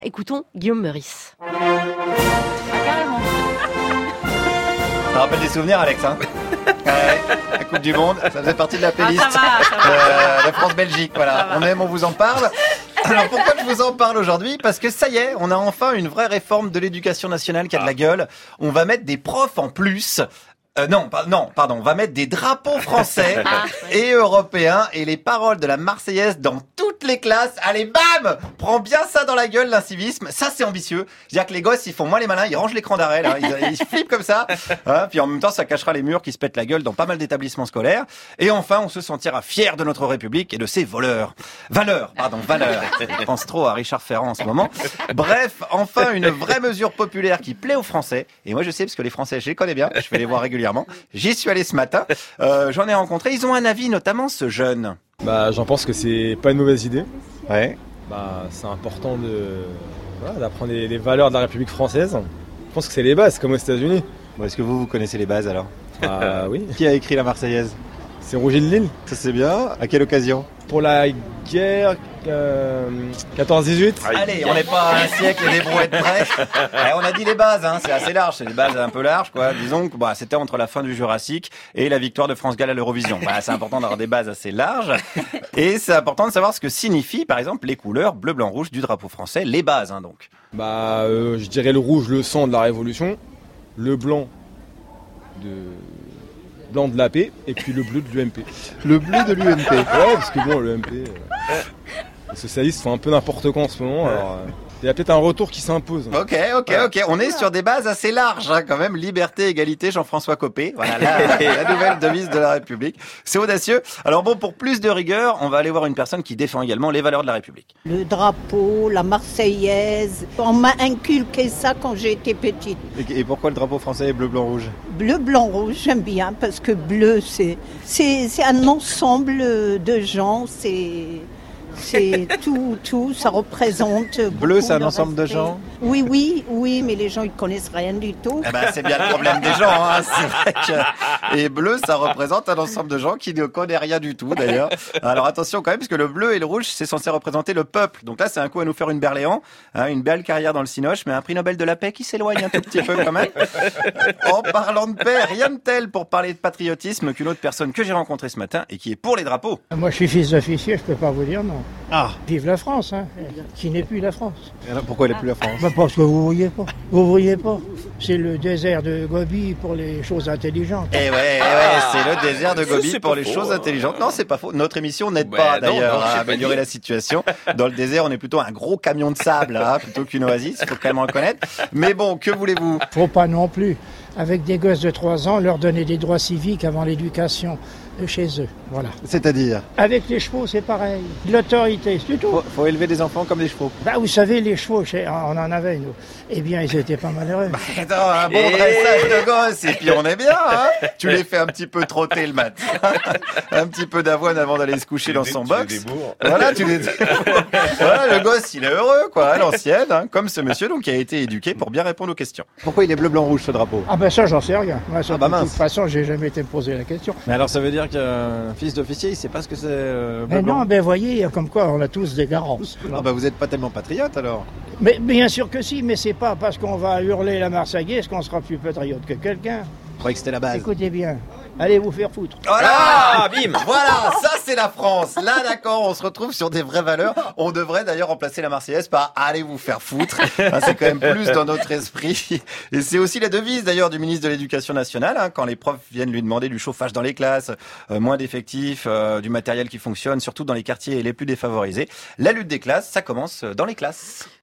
Écoutons Guillaume Meurice. Ah, carrément. Ça rappelle des souvenirs, Alex, hein. La Coupe du Monde, ça faisait partie de la playlist ça va. de France-Belgique. Voilà, on aime, on vous en parle. Alors pourquoi je vous en parle aujourd'hui ? Parce que ça y est, on a enfin une vraie réforme de l'éducation nationale qui a de la gueule. On va mettre des profs en plus. Pardon, on va mettre des drapeaux français et européens et les paroles de la Marseillaise dans toutes les classes. Allez, bam ! Prends bien ça dans la gueule, l'incivisme. Ça, c'est ambitieux. C'est-à-dire que les gosses, ils font moins les malins, ils rangent l'écran d'arrêt, là. Ils flippent comme ça. Hein, puis en même temps, ça cachera les murs qui se pètent la gueule dans pas mal d'établissements scolaires. Et enfin, on se sentira fier de notre République et de ses valeurs. Valeurs. Je pense trop à Richard Ferrand en ce moment. Bref, enfin, une vraie mesure populaire qui plaît aux Français. Et moi, je sais, parce que les Français, je les connais bien. Je vais les voir régulièrement. J'y suis allé ce matin. J'en ai rencontré. Ils ont un avis, notamment ce jeune. J'en pense que c'est pas une mauvaise idée. Ouais. C'est important d'apprendre les valeurs de la République française. Je pense que c'est les bases, comme aux États-Unis. Bon, est-ce que vous connaissez les bases alors ? Oui. Qui a écrit la Marseillaise ? C'est Roger de Lille. Ça c'est bien. À quelle occasion ? Pour la guerre 14-18. Allez, on n'est pas à un siècle des brouettes près. On a dit les bases, hein, c'est assez large, c'est des bases un peu larges, quoi. Disons que c'était entre la fin du Jurassique et la victoire de France Gall à l'Eurovision. C'est important d'avoir des bases assez larges. Et c'est important de savoir ce que signifient, par exemple, les couleurs bleu, blanc, rouge du drapeau français, les bases, hein, donc. Je dirais le rouge, le sang de la Révolution, le blanc de la paix, et puis le bleu de l'UMP. Le bleu de l'UMP. Ouais, parce que l'UMP, les socialistes font un peu n'importe quoi en ce moment, alors il y a peut-être un retour qui s'impose. Ok. On est sur des bases assez larges, hein, quand même. Liberté, égalité, Jean-François Copé. Voilà, la nouvelle devise de la République. C'est audacieux. Alors bon, pour plus de rigueur, on va aller voir une personne qui défend également les valeurs de la République. Le drapeau, la Marseillaise, on m'a inculqué ça quand j'étais petite. Et pourquoi le drapeau français est bleu, blanc, rouge ? Bleu, blanc, rouge, j'aime bien parce que bleu, c'est un ensemble de gens, c'est tout, ça représente. Bleu, c'est un ensemble de gens ? Oui, mais les gens, ils connaissent rien du tout. C'est bien le problème des gens, hein. C'est vrai que... Et bleu, ça représente un ensemble de gens qui ne connaissent rien du tout, d'ailleurs. Alors attention quand même, parce que le bleu et le rouge, c'est censé représenter le peuple. Donc là, c'est un coup à nous faire une Berléand, hein, une belle carrière dans le cinoche, mais un prix Nobel de la paix qui s'éloigne un tout petit peu quand même. En parlant de paix, rien de tel pour parler de patriotisme qu'une autre personne que j'ai rencontrée ce matin et qui est pour les drapeaux. Moi, je suis fils d'officier, je peux pas vous dire non. Ah. Vive la France, hein, qui n'est plus la France. Et alors, pourquoi elle n'est plus la France ? Parce que vous voyez pas. C'est le désert de Gobi pour les choses intelligentes. C'est le désert de Gobi pour les choses intelligentes. Non, c'est pas faux. Notre émission n'aide pas d'ailleurs à améliorer la situation. Dans le désert, on est plutôt un gros camion de sable, hein, plutôt qu'une oasis, il faut quand même le reconnaître. Mais bon, que voulez-vous ? Faut pas non plus, avec des gosses de 3 ans, leur donner des droits civiques avant l'éducation chez eux. Voilà. C'est-à-dire ? Avec les chevaux, c'est pareil. L'autorité, c'est tout. Faut élever des enfants comme des chevaux. Vous savez, les chevaux, on en avait, nous. Eh bien, ils étaient pas malheureux. Un bon dressage de gosses, et puis on est bien, hein. Tu les fais un petit peu trotter le matin. Un petit peu d'avoine avant d'aller se coucher dans son box. Voilà, voilà, le gosse, il est heureux, quoi, à l'ancienne, hein, comme ce monsieur, donc, qui a été éduqué pour bien répondre aux questions. Pourquoi il est bleu, blanc, rouge, ce drapeau ? Ça, j'en sais rien. Moi, de mince. toute façon, j'ai jamais été me poser la question. Mais alors, ça veut dire qu'un fils d'officier, il sait pas ce que c'est bleu, Mais blanc ? non, voyez, comme quoi, on a tous des carences. Vous êtes pas tellement patriote, alors ? Mais bien sûr que si, mais c'est pas parce qu'on va hurler la Marseillaise qu'on sera plus patriote que quelqu'un. Je croyais que c'était la base. Écoutez bien, allez vous faire foutre. Voilà, bim. Voilà, ça c'est la France. Là, d'accord, on se retrouve sur des vraies valeurs. On devrait d'ailleurs remplacer la Marseillaise par « Allez vous faire foutre ». C'est quand même plus dans notre esprit. Et c'est aussi la devise d'ailleurs du ministre de l'Éducation nationale, hein, quand les profs viennent lui demander du chauffage dans les classes, moins d'effectifs, du matériel qui fonctionne, surtout dans les quartiers les plus défavorisés. La lutte des classes, ça commence dans les classes.